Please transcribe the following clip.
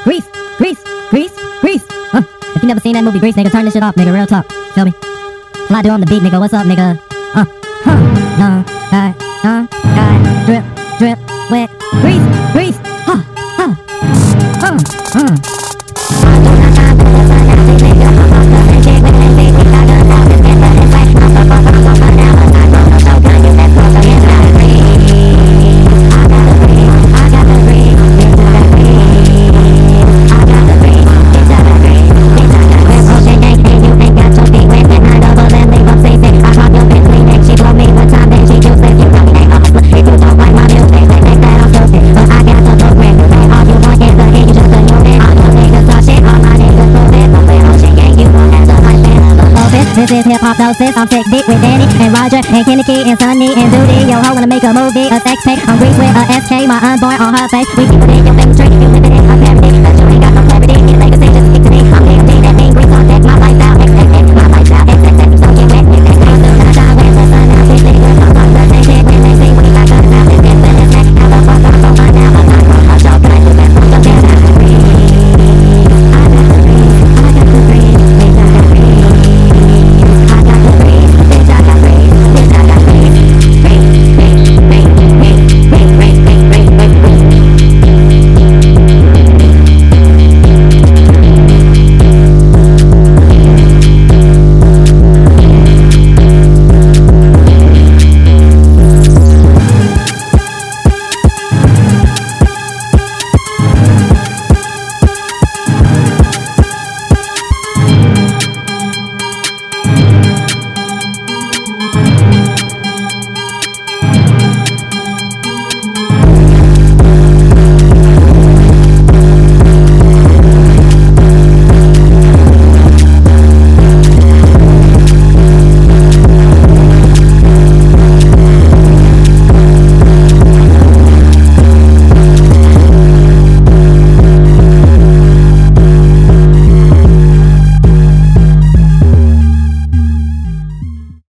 Grease, grease, grease, grease. If you never seen that movie Grease, nigga, turn this shit off, nigga, real talk. Feel me? Fly do on the beat, nigga, what's up, nigga? No, guy, drip, drip, wet, grease, grease, This is hip-hop-dosis, I'm sick dick with Danny and Roger and Kennedy and Sonny and Duty. Yo ho, wanna make a movie, a sex tape. I'm Grease with a SK, my unborn on her face. We keep it in your face, drink you